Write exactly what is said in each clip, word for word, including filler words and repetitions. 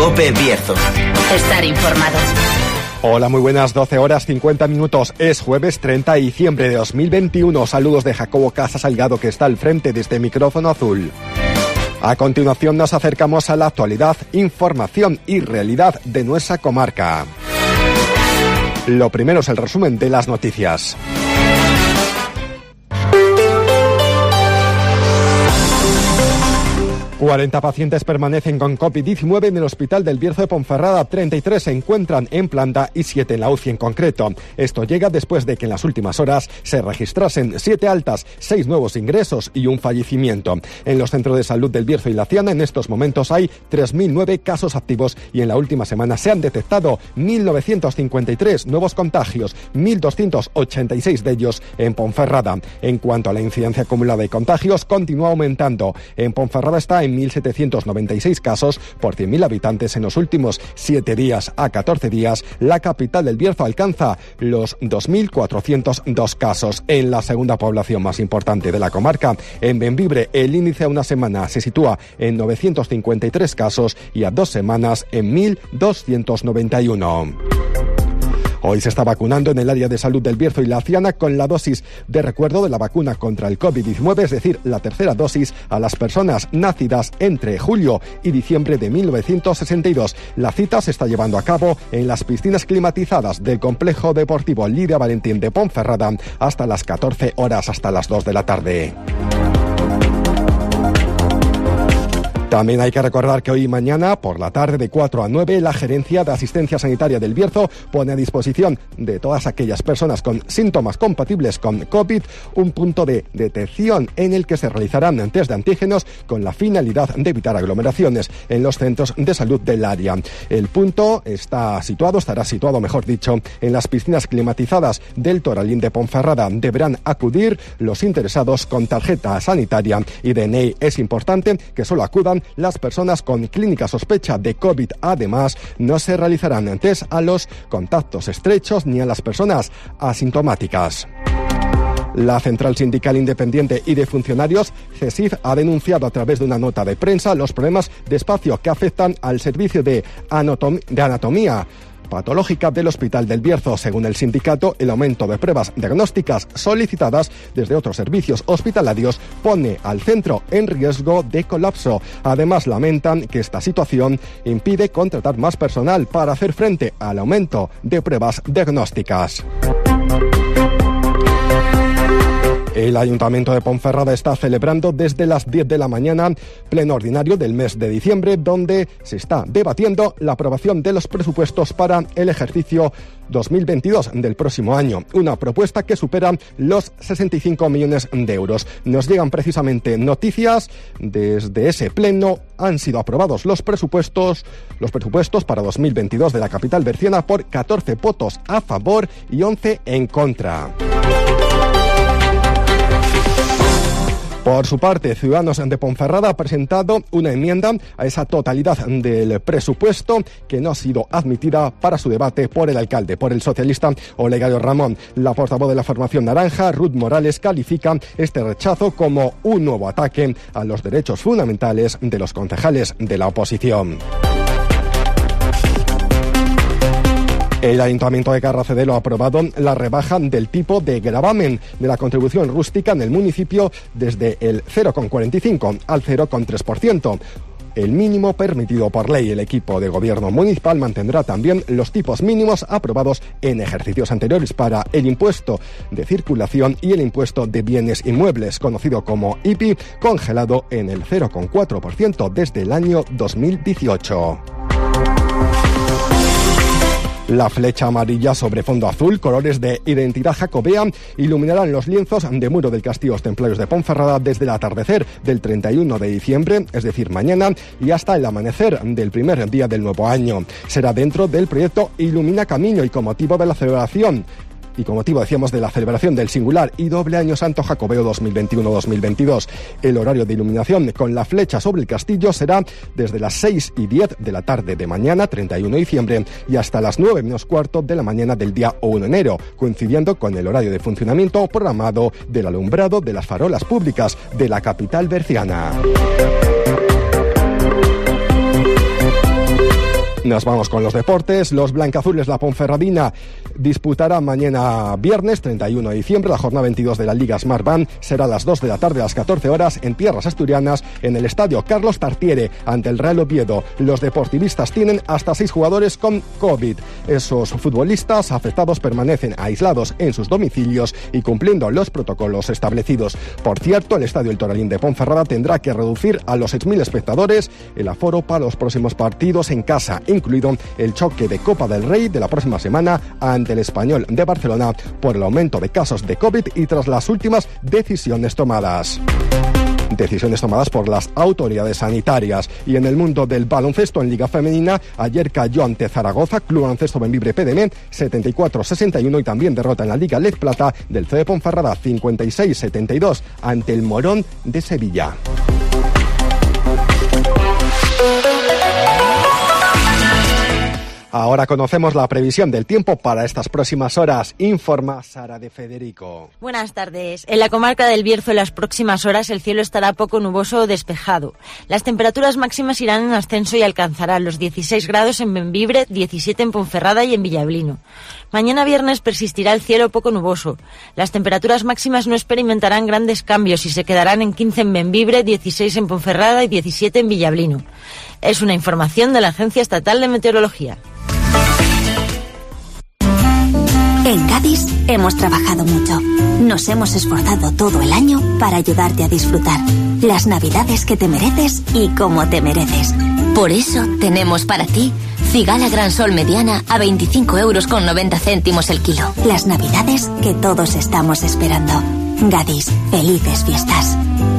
COPE Bierzo. Estar informado. Hola, muy buenas, doce horas cincuenta minutos. Es jueves treinta de diciembre de dos mil veintiuno. Saludos de Jacobo Casa Salgado, que está al frente de este micrófono azul. A continuación nos acercamos a la actualidad, información y realidad de nuestra comarca. Lo primero es el resumen de las noticias. cuarenta pacientes permanecen con COVID diecinueve en el Hospital del Bierzo de Ponferrada, treinta y tres se encuentran en planta y siete en la U C I en concreto. Esto llega después de que en las últimas horas se registrasen siete altas, seis nuevos ingresos y un fallecimiento. En los centros de salud del Bierzo y La Ciana en estos momentos hay tres mil nueve casos activos y en la última semana se han detectado mil novecientos cincuenta y tres nuevos contagios, mil doscientos ochenta y seis de ellos en Ponferrada. En cuanto a la incidencia acumulada de contagios, continúa aumentando. En Ponferrada está en mil setecientos noventa y seis casos por cien mil habitantes en los últimos siete días. A catorce días, la capital del Bierzo alcanza los dos mil cuatrocientos dos casos. En la segunda población más importante de la comarca, en Bembibre, el índice a una semana se sitúa en novecientos cincuenta y tres casos y a dos semanas en mil doscientos noventa y uno. Hoy se está vacunando en el área de salud del Bierzo y La Ciana con la dosis de recuerdo de la vacuna contra el COVID diecinueve, es decir, la tercera dosis a las personas nacidas entre julio y diciembre de mil novecientos sesenta y dos. La cita se está llevando a cabo en las piscinas climatizadas del Complejo Deportivo Lidia Valentín de Ponferrada hasta las catorce horas, hasta las dos de la tarde. También hay que recordar que hoy y mañana, por la tarde de cuatro a nueve, la Gerencia de Asistencia Sanitaria del Bierzo pone a disposición de todas aquellas personas con síntomas compatibles con COVID un punto de detección en el que se realizarán test de antígenos con la finalidad de evitar aglomeraciones en los centros de salud del área. El punto está situado, estará situado, mejor dicho, en las piscinas climatizadas del Toralín de Ponferrada. Deberán acudir los interesados con tarjeta sanitaria y D N I. Es importante que solo acudan las personas con clínica sospecha de COVID. Además, no se realizarán test a los contactos estrechos ni a las personas asintomáticas. La Central Sindical Independiente y de Funcionarios, CESIF, ha denunciado a través de una nota de prensa los problemas de espacio que afectan al servicio de, anatom- de anatomía patológica del Hospital del Bierzo. Según el sindicato, el aumento de pruebas diagnósticas solicitadas desde otros servicios hospitalarios pone al centro en riesgo de colapso. Además, lamentan que esta situación impide contratar más personal para hacer frente al aumento de pruebas diagnósticas. El Ayuntamiento de Ponferrada está celebrando desde las diez de la mañana pleno ordinario del mes de diciembre, donde se está debatiendo la aprobación de los presupuestos para el ejercicio dos mil veintidós del próximo año. Una propuesta que supera los sesenta y cinco millones de euros. Nos llegan precisamente noticias desde ese pleno. Han sido aprobados los presupuestos, los presupuestos para dos mil veintidós de la capital berciana por catorce votos a favor y once en contra. Por su parte, Ciudadanos de Ponferrada ha presentado una enmienda a esa totalidad del presupuesto que no ha sido admitida para su debate por el alcalde, por el socialista Olegario Ramón. La portavoz de la formación naranja, Ruth Morales, califica este rechazo como un nuevo ataque a los derechos fundamentales de los concejales de la oposición. El Ayuntamiento de Carracedelo ha aprobado la rebaja del tipo de gravamen de la contribución rústica en el municipio desde el cero coma cuarenta y cinco al cero coma tres por ciento. El mínimo permitido por ley. El equipo de gobierno municipal mantendrá también los tipos mínimos aprobados en ejercicios anteriores para el impuesto de circulación y el impuesto de bienes inmuebles, conocido como I P I, congelado en el cero coma cuatro por ciento desde el año dos mil dieciocho. La flecha amarilla sobre fondo azul, colores de identidad jacobea, iluminarán los lienzos de muro del Castillo Templarios de Ponferrada desde el atardecer del treinta y uno de diciembre, es decir, mañana, y hasta el amanecer del primer día del nuevo año. Será dentro del proyecto Ilumina Camino y con motivo de la celebración y con motivo, decíamos, de la celebración del singular y doble Año Santo Jacobeo dos mil veintiuno dos mil veintidós. El horario de iluminación con la flecha sobre el castillo será desde las seis y diez de la tarde de mañana, treinta y uno de diciembre, y hasta las nueve menos cuarto de la mañana del día uno de enero, coincidiendo con el horario de funcionamiento programado del alumbrado de las farolas públicas de la capital berciana. Nos vamos con los deportes. Los blancazules, la Ponferradina, disputarán mañana viernes treinta y uno de diciembre la jornada veintidós de la Liga Smartbank. Será a las dos de la tarde, a las catorce horas, en tierras asturianas, en el estadio Carlos Tartiere, ante el Real Oviedo. Los deportivistas tienen hasta seis jugadores con COVID. Esos futbolistas afectados permanecen aislados en sus domicilios y cumpliendo los protocolos establecidos. Por cierto, el estadio El Toralín de Ponferrada tendrá que reducir a los seis mil espectadores el aforo para los próximos partidos en casa, incluido el choque de Copa del Rey de la próxima semana ante el Español de Barcelona por el aumento de casos de COVID y tras las últimas decisiones tomadas. Decisiones tomadas por las autoridades sanitarias. Y en el mundo del baloncesto, en Liga Femenina, ayer cayó ante Zaragoza, Club Baloncesto Bembibre P D M, setenta y cuatro sesenta y uno, y también derrota en la Liga Lez Plata del C D Ponferrada, cincuenta y seis setenta y dos, ante el Morón de Sevilla. Ahora conocemos la previsión del tiempo para estas próximas horas. Informa Sara de Federico. Buenas tardes. En la comarca del Bierzo, en las próximas horas, el cielo estará poco nuboso o despejado. Las temperaturas máximas irán en ascenso y alcanzarán los dieciséis grados en Bembibre, diecisiete en Ponferrada y en Villablino. Mañana viernes persistirá el cielo poco nuboso. Las temperaturas máximas no experimentarán grandes cambios y se quedarán en quince en Bembibre, dieciséis en Ponferrada y diecisiete en Villablino. Es una información de la Agencia Estatal de Meteorología. En Gadis hemos trabajado mucho. Nos hemos esforzado todo el año para ayudarte a disfrutar las navidades que te mereces y como te mereces. Por eso tenemos para ti cigala Gran Sol mediana a veinticinco euros con noventa céntimos el kilo. Las navidades que todos estamos esperando. Gadis, felices fiestas.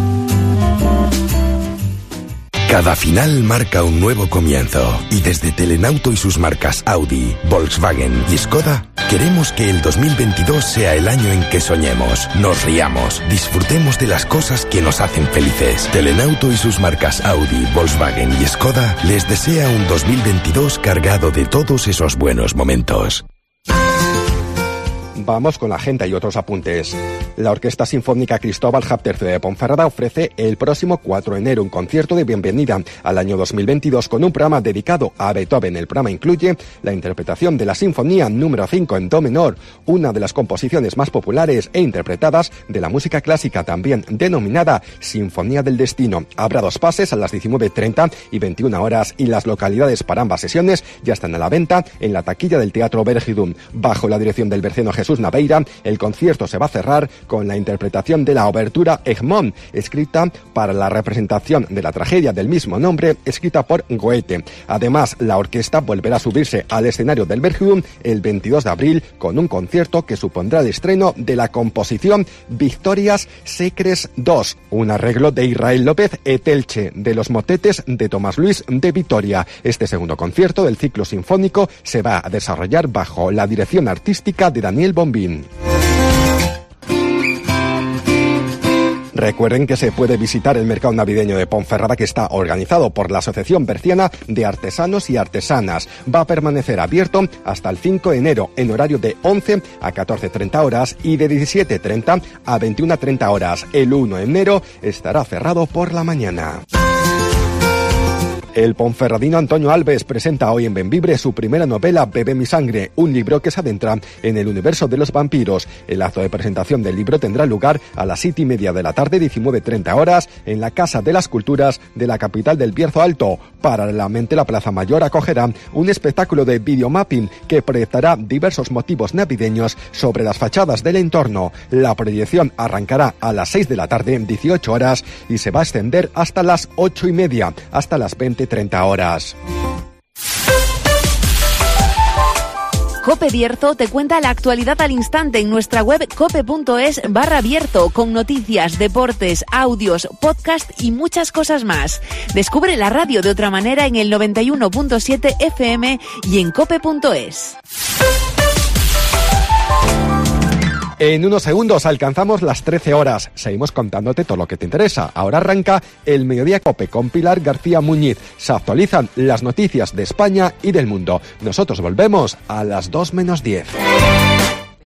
Cada final marca un nuevo comienzo y desde Telenauto y sus marcas Audi, Volkswagen y Skoda queremos que el dos mil veintidós sea el año en que soñemos, nos riamos, disfrutemos de las cosas que nos hacen felices. Telenauto y sus marcas Audi, Volkswagen y Skoda les desea un dos mil veintidós cargado de todos esos buenos momentos. Vamos con la agenda y otros apuntes. La Orquesta Sinfónica Cristóbal Habterce de Ponferrada ofrece el próximo cuatro de enero un concierto de bienvenida al año dos mil veintidós con un programa dedicado a Beethoven. El programa incluye la interpretación de la Sinfonía número cinco en do menor, una de las composiciones más populares e interpretadas de la música clásica, también denominada Sinfonía del Destino. Habrá dos pases a las diecinueve treinta y veintiuna horas y las localidades para ambas sesiones ya están a la venta en la taquilla del Teatro Vergidum. Bajo la dirección del berceno Jesús Naveira, el concierto se va a cerrar con la interpretación de la obertura Egmont, escrita para la representación de la tragedia del mismo nombre, escrita por Goethe. Además, la orquesta volverá a subirse al escenario del Vergidum el veintidós de abril con un concierto que supondrá el estreno de la composición Victorias Secres dos, un arreglo de Israel López Etelche, de los motetes de Tomás Luis de Vitoria. Este segundo concierto del ciclo sinfónico se va a desarrollar bajo la dirección artística de Daniel Bombín. Recuerden que se puede visitar el mercado navideño de Ponferrada, que está organizado por la Asociación Berciana de Artesanos y Artesanas. Va a permanecer abierto hasta el cinco de enero en horario de once a catorce treinta horas y de diecisiete treinta a veintiuna treinta horas. El uno de enero estará cerrado por la mañana. El ponferradino Antonio Alves presenta hoy en Bembibre su primera novela, Bebe mi sangre, un libro que se adentra en el universo de los vampiros. El acto de presentación del libro tendrá lugar a las siete y media de la tarde, diecinueve treinta horas, en la Casa de las Culturas de la capital del Bierzo Alto. Paralelamente, la Plaza Mayor acogerá un espectáculo de videomapping que proyectará diversos motivos navideños sobre las fachadas del entorno. La proyección arrancará a las seis de la tarde, dieciocho horas, y se va a extender hasta las ocho y media, hasta las veinte treinta horas. Cope Bierzo te cuenta la actualidad al instante en nuestra web cope.es barra Bierzo, con noticias, deportes, audios, podcast y muchas cosas más. Descubre la radio de otra manera en el noventa y uno punto siete F M y en cope.es. En unos segundos alcanzamos las trece horas. Seguimos contándote todo lo que te interesa. Ahora arranca el Mediodía Cope con Pilar García Muñiz. Se actualizan las noticias de España y del mundo. Nosotros volvemos a las dos menos diez.